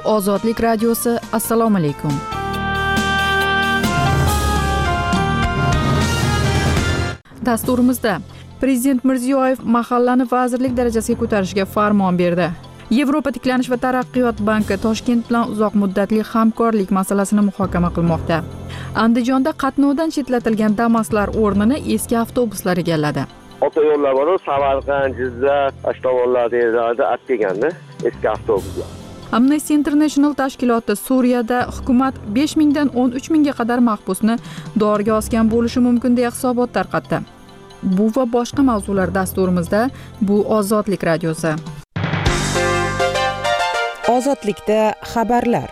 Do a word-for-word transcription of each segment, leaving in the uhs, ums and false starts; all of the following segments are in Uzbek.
Ozodlik radiosi. Assalomu alaykum. Dasturimizda Prezident Mirziyoyev mahallani vazirlik darajasiga ko'tarishga farmon berdi. Yevropa tiklanish va taraqqiyot banki Toshkent bilan uzoq muddatli hamkorlik masalasini muhokama qilmoqda. Andijonda qatnovdan chetlatilgan Damas'lar o'rnini eski avtobuslar egalladi. Otoyo'llar bor, Samarqand, Jizzax, Ashtomonlar yerlarda olib kelganda eski avtobuslar. Amnesty International tashkiloti Suriyada hukumat besh mingdan o'n uch mingga qadar mahbusni doriga osgan bo'lishi mumkin deya hisobot tarqatdi. Bu va boshqa mavzular dasturimizda. Bu Ozodlik radiosi. Ozodlikda xabarlar.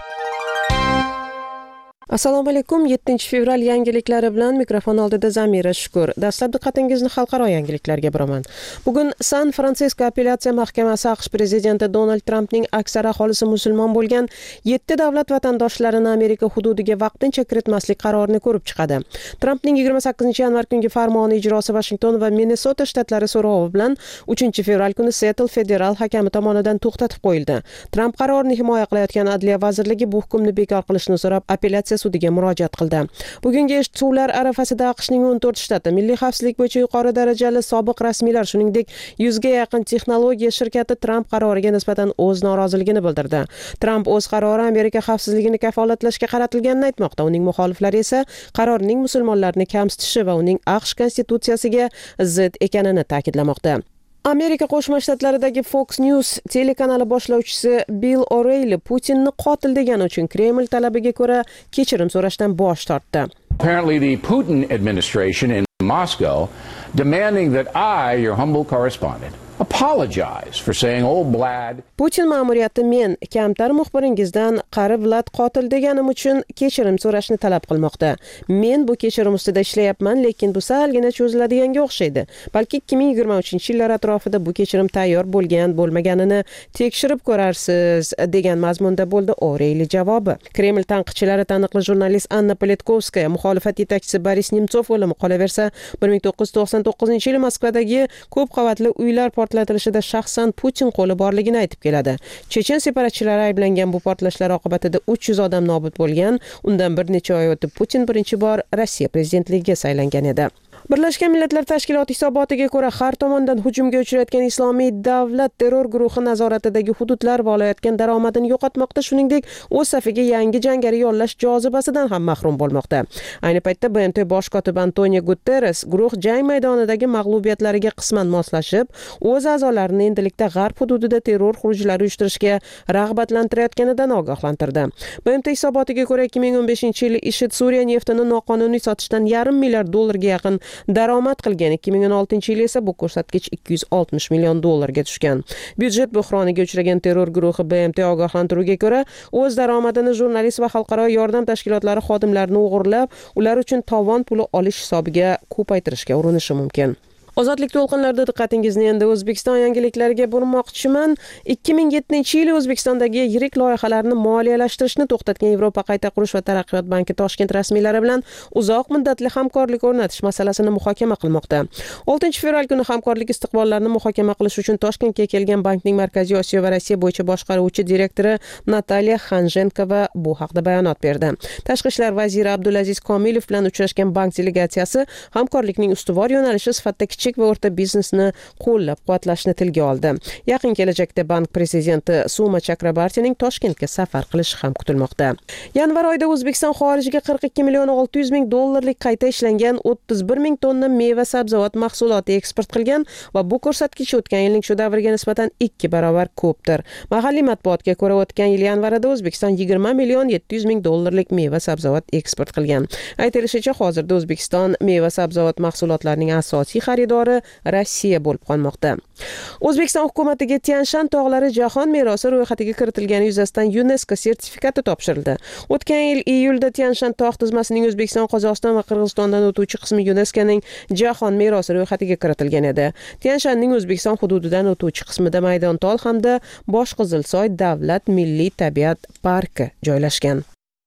Assalomu alaykum. yettinchi fevral yangiliklari bilan mikrofon oldida Zamira Shukur. Dastlab diqqatingizni xalqaro yangiliklarga buraman. Bugun San Fransisko apellyatsiya mahkamasi AQSh prezidenti Donald Trampning aksar aholisi musulmon bo'lgan yetti davlat vatandoshlarini Amerika hududiga vaqtincha kiritmaslik qarorini ko'rib chiqadi. Trampning yigirma sakkizinchi yanvar kungi farmoni ijrosi Washington va Minnesota shtatlari so'rovi bilan uchinchi fevral kuni Seattle federal hakami tomonidan to'xtatib qo'yildi. Tramp qarorini himoya qilayotgan Adliya vazirligi bu hukmni bekor qilishni so'rab apellyatsiya sudiga murojaat qildi. Bugungi eshituvlar arafasida AQShning o'n to'rt shtati milliy xavfsizlik bo'yicha yuqori darajali sobiq rasmiylar, shuningdek yuzga yaqin texnologiya shirkati Tramp qaroriga nisbatan o'z noroziligini bildirdi. Tramp o'z qarori Amerika xavfsizligini kafolatlashga qaratilganini aytmoqda. Uning muxoliflari esa qarorning musulmonlarni kamsitishi va uning AQSh konstitutsiyasiga zid ekanini ta'kidlamoqda. Amerika Qo'shma Shtatlaridagi Fox News telekanali boshlovchisi Bill O'Reilly Putinni qotil degani uchun Kreml talabiga ko'ra kechirim so'rashdan bosh tortdi. Apparently the Putin administration in Moscow demanding that I, your humble correspondent, apologize for saying old Vlad. Putin ma'muriyati men kamtar muxbiringizdan qari Vlad qotil deganim uchun kechirim so'rashni talab qilmoqda. Men bu kechirim ustida ishlayapman, lekin bu salgina cho'ziladiganga o'xshaydi. Balki ikki ming yigirma uchinchi yillar atrofida bu kechirim tayyor bo'lgan, bo'lmaganini tekshirib ko'rarsiz degan mazmunda bo'ldi O'Reilly javobi. Kreml tanqidchilari taniqli jurnalist Anna Politkovskaya, muxolifat yetakchisi Boris Nemtsov o'limi qolaversa bir ming to'qqiz yuz to'qson to'qqizinchi yili Moskvadagi ko'p qavatli uylar portlatilishida shaxsan Putin qo'li borligini aytib keladi. Chechen separatchilari ayblangan bu portlashlar oqibatida uch yuz odam nobud bo'lgan. Undan bir necha oy o'tib Putin birinchi bor Rossiya prezidentligiga saylangan edi. Birlashgan Millatlar Tashkiloti hisobotiga ko'ra, har tomondan hujumga uchrayotgan Islomiy davlat terror guruhi nazoratidagi hududlar va olayotgan daromadini yo'qotmoqda, shuningdek o'z safiga yangi jangari yollash jozibasidan ham mahrum bo'lmoqda. Ayni paytda B M T bosh kotibi Antonio Guterres guruh jang maydonidagi mag'lubiyatlariga qisman moslashib, o'z a'zolarini endilikda g'arb hududida terror xurujlari uyushtirishga rag'batlantirayotganidan ogohlantirdi. B M T hisobotiga ko'ra, ikki ming o'n beshinchi yili IShID Suriya neftini noqonuniy sotishdan yarim milliard dollarga yaqin daromad qilgan. ikki ming o'n oltinchi yil esa bu ko'rsatkich ikki yuz oltmish million dollarga tushgan. Byudjet buhroniga uchragan terror guruhi B M T ogohlantiruviga ko'ra, o'z daromadini jurnalist va xalqaro yordam tashkilotlari xodimlarini o'g'irlab, ular uchun tovon puli olish hisobiga ko'paytirishga urinishi mumkin. Ozodlik to'lqinlarida diqqatingizni endi O'zbekiston yangiliklariga burmoqchiman. ikki ming yettinchi yili O'zbekistondagi yirik loyihalarni moliyalashtirishni to'xtatgan Yevropa qayta qurish va taraqqiyot banki Toshkent rasmiylari bilan uzoq muddatli hamkorlik o'rnatish masalasini muhokama qilmoqda. oltinchi fevral kuni hamkorlik istiqbollarini muhokama qilish uchun Toshkentga kelgan bankning Markaziy Osiyo va Rossiya bo'yicha boshqaruvchi direktori Natalya Xanjenkova bu haqda bayonot berdi. Tashqi ishlar vaziri Abdulaziz Komilov bilan uchrashgan bank delegatsiyasi hamkorlikning ustuvor yo'nalishi sifatida kichik va o'rta biznesni qo'llab-quvvatlashni tilga oldi. Yaqin kelajakda bank prezidenti Suma Chakrabartining Toshkentga safar qilishi ham kutilmoqda. Yanvar oyida O'zbekiston xorijga qirq ikki million olti yuz ming dollarlik qayta ishlangan o'ttiz bir ming tonna meva sabzavot mahsuloti eksport qilgan va bu ko'rsatkich o'tgan yilning shu davriga nisbatan ikki barobar ko'pdir. Mahalliy matbuotga ko'ra, o'tgan yil yanvarida O'zbekiston yigirma million yetti yuz ming dollarlik meva sabzavot eksport qilgan. Aytilishicha, hozirda O'zbekiston meva sabzavot mahsulotlarining asosiy xaridori Rossiya bo'lib qolmoqda. O'zbekiston hukumatiga Tian Shan tog'lari jahon merosi ro'yxatiga kiritilgani yuzasidan UNESCO sertifikati topshirildi. O'tgan yil iyulda Tian Shan tog' tizmasining O'zbekiston, Qozog'iston va Qirg'izistondan o'tuvchi qismi UNESCOning jahon merosi ro'yxatiga kiritilgan edi. Tian Shanning O'zbekiston hududidan o'tuvchi qismida Maydonto'l hamda Boshqizilsoy davlat milliy tabiat parki joylashgan.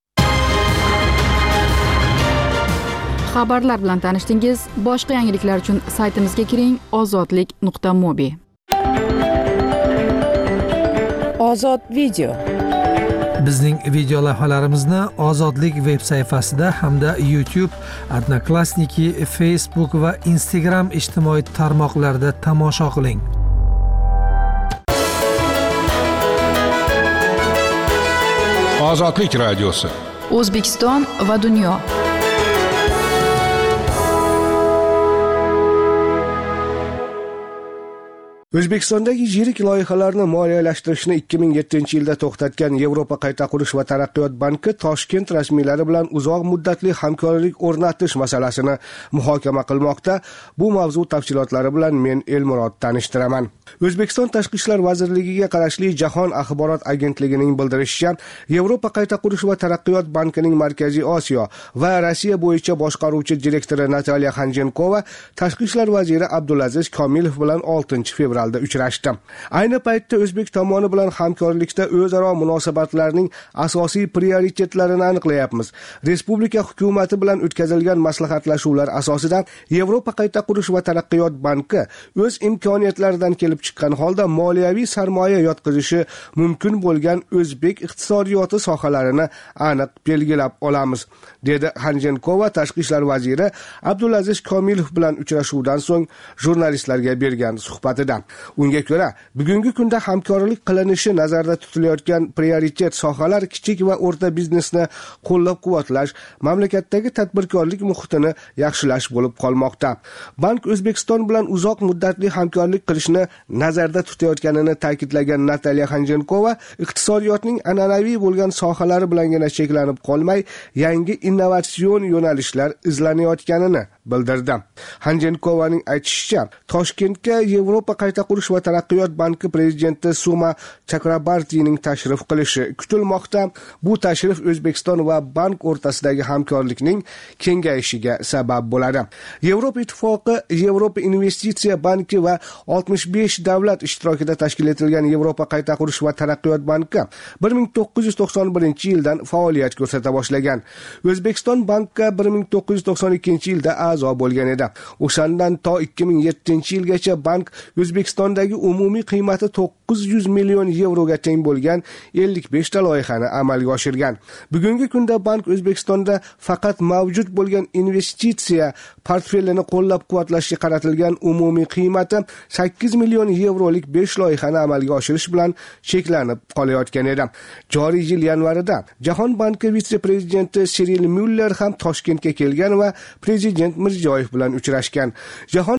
Xabarlar bilan tanishdingiz. Boshqa yangiliklar uchun saytimizga kiring ozodlik nuqta mobi. Ozod video. Bizning video lavhalarimizni Ozodlik veb sayfasida hamda YouTube, Odnoklassniki, Facebook va Instagram ijtimoiy tarmoqlarida tomosha qiling. Ozodlik radiosi. O'zbekiston va dunyo. O'zbekistondagi yirik loyihalarni moliyalashtirishni ikki ming yettinchi yilda to'xtatgan Yevropa qayta qurish va taraqqiyot banki Toshkent rasmiylari bilan uzoq muddatli hamkorlik o'rnatish masalasini muhokama qilmoqda. Bu mavzu tafsilotlari bilan men Elmurod tanishtiraman. O'zbekiston Tashqi ishlar vazirligiga qarashli Jahon axborot agentligining bildirishicha, Yevropa qayta qurish va taraqqiyot bankining Markaziy Osiyo va Rossiya bo'yicha boshqaruvchi direktori Nataliya Xanjenkova Tashqi ishlar vaziri Abdulaziz Komilov bilan oltinchi fevralda uchrashdi. Ayni paytda o'zbek tomoni bilan hamkorlikda o'zaro munosabatlarning asosiy prioritetlarini aniqlayapmiz. Respublika hukumati bilan o'tkazilgan maslahatlashuvlar asosida Yevropa qayta qurish va taraqqiyot banki o'z imkoniyatlaridan kelib chiqqan holda moliyaviy sarmoya yotqizishi mumkin bo'lgan o'zbek iqtisodiyoti sohalarini aniq belgilab olamiz, dedi Xanjenkova Tashqi ishlar vaziri Abdulaziz Komilov bilan uchrashuvdan so'ng jurnalistlarga bergan suhbatida. Unga ko'ra, bugungi kunda hamkorlik qilinishi nazarda tutilayotgan prioritet sohalar kichik va o'rta biznesni qo'llab-quvvatlash, mamlakatdagi tadbirkorlik muhitini yaxshilash bo'lib qolmoqda. Bank O'zbekiston bilan uzoq muddatli hamkorlik qilishni nazarda tutayotganini ta'kidlagan Nataliya Xanjenkova, iqtisodiyotning an'anaviy bo'lgan sohalari bilangina cheklanib qolmay, yangi innovatsion yo'nalishlar izlanayotganini bildirdi. Xanjenkovaning aytishicha, Toshkentga Yevropa qayta qurish va taraqqiyot banki prezidenti Suma Chakrabartining tashrif qilishi kutilmoqda. Bu tashrif O'zbekiston va bank o'rtasidagi hamkorlikning kengayishiga sabab bo'ladi. Yevropa ittifoqi, Yevropa investitsiya banki va oltmish besh davlat ishtirokida tashkil etilgan Yevropa qayta qurish va taraqqiyot banki bir ming to'qqiz yuz to'qson birinchi yildan faoliyat ko'rsata boshlagan. O'zbekiston banki bir ming to'qqiz yuz to'qson ikkinchi yilda a'zo bo'lgan edi. O'shandan to ikki ming yettinchi yilgacha bank O'zbekistondagi umumiy qiymati to'qqiz yuz million yevroga teng bo'lgan ellik besh ta loyihani amalga oshirgan. Bugungi kunda bank O'zbekistonda faqat mavjud bo'lgan investitsiya portfelini qo'llab-quvvatlashga qaratilgan umumiy qiymati sakkiz million yevrolik besh loyihani amalga oshirish bilan cheklanib qolayotgan edi. Joriy yil yanvarida Jahon banki vitse-prezidenti Siril Müller ham Toshkentga kelgan va prezident Mirziyoyev bilan uchrashgan. Jahon